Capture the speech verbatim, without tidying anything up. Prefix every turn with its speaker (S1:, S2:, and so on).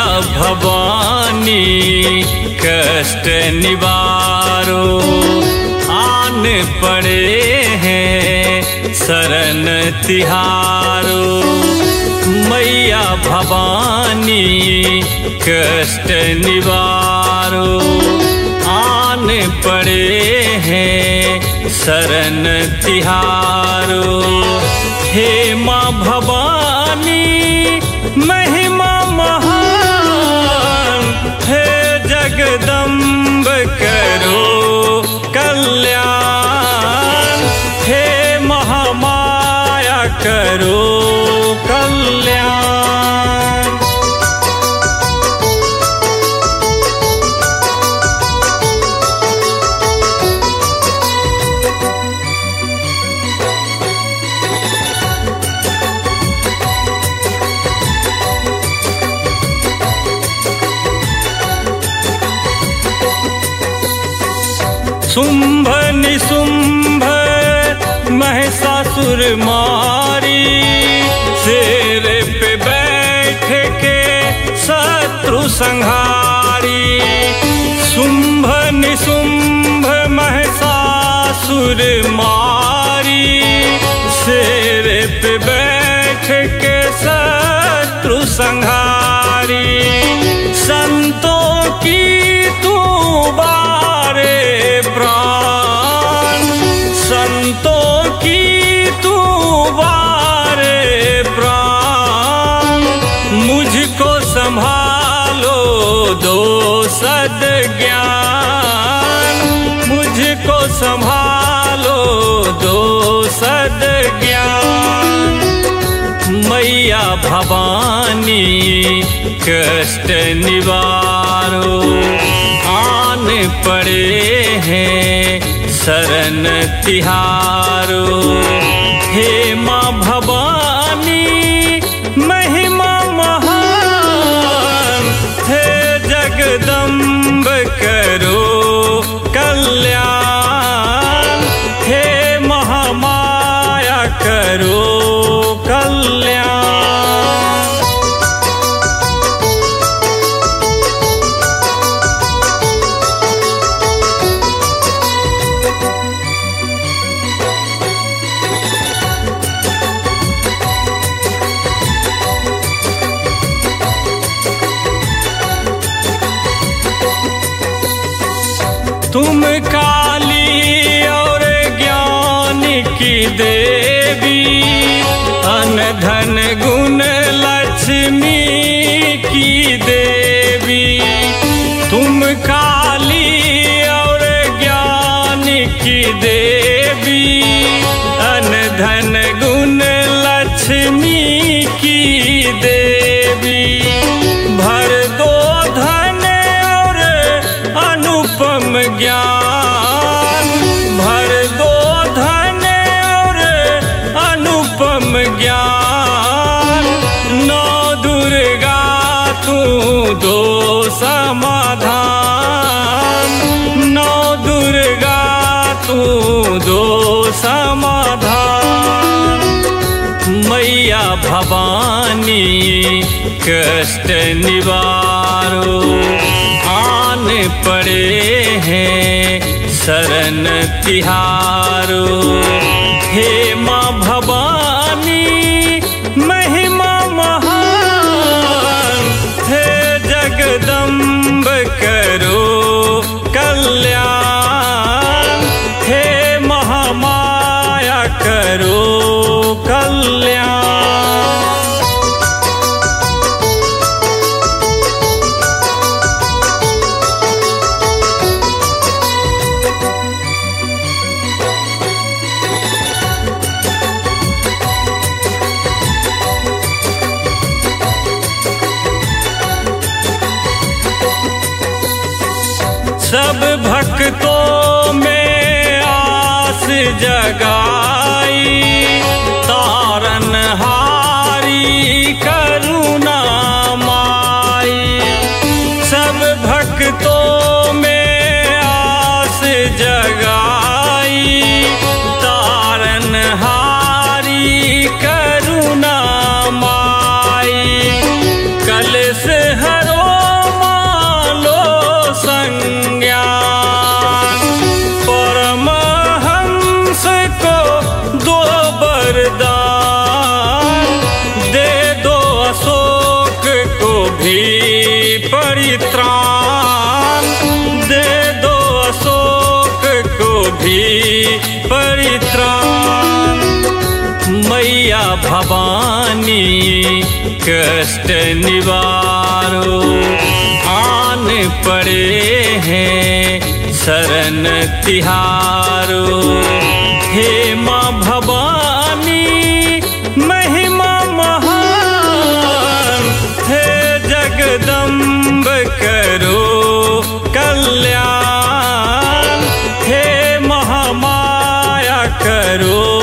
S1: भवानी कष्ट निवारो, आन पड़े हैं शरण तिहारो। मैया भवानी कष्ट निवारो, आन पड़े हैं शरण तिहारो। हे माँ भवानी महिमा महान, हे जगदम्ब करो कल्याण, हे महामाया करो कल्याण। शुंभ निशुंभ महिषासुर मारी, शेर पे बैठ के शत्रु संहारी। शुंभ निशुंभ महिषासुर मारी, शेर पे बैठ के शत्रु संहारी। संतों की तू बारे प्राण, संतों की तू बारे प्राण। मुझको संभालो दो सद ज्ञान, मुझको संभालो दो सद ज्ञान। मैया भवानी कष्ट निवारो, आन पड़े हैं शरण तिहारो। हे माँ भवानी महिमा महान, हे जगदम्ब करो कल्याण, हे महामाया करो कल्याण। तुम काली और ज्ञान की देवी, अन धन गुण लक्ष्मी की देवी। तुम काली और ज्ञान की देवी, अन धन गुण लक्ष्मी की देवी। भर दो धन और अनुपम ज्ञान, भर दो धन और अनुपम ज्ञान। नौ दुर्गा तू दो समाधान, नौ दुर्गा तू दो समाधान। मैया भवानी कष्ट निवारो, आन पड़े हैं शरण तिहारो। हे माँ भवानी महिमा महान, हे जगदम्ब करो कल्याण, हे महामाया करो कल्याण। सब भक्तों में आस जगाई, तारनहारी करुणा माई। सब भक्तों में आस जगाई, तारनहारी करुणा माई। कल से हरो परित्राण, दे दो अशोक को भी परित्राण। मैया भवानी कष्ट निवारो, आन पड़े हैं शरण तिहारो। हे माँ भवानी महिमा महान, हे जगदम्ब करो कल्याण, हे महामाया करो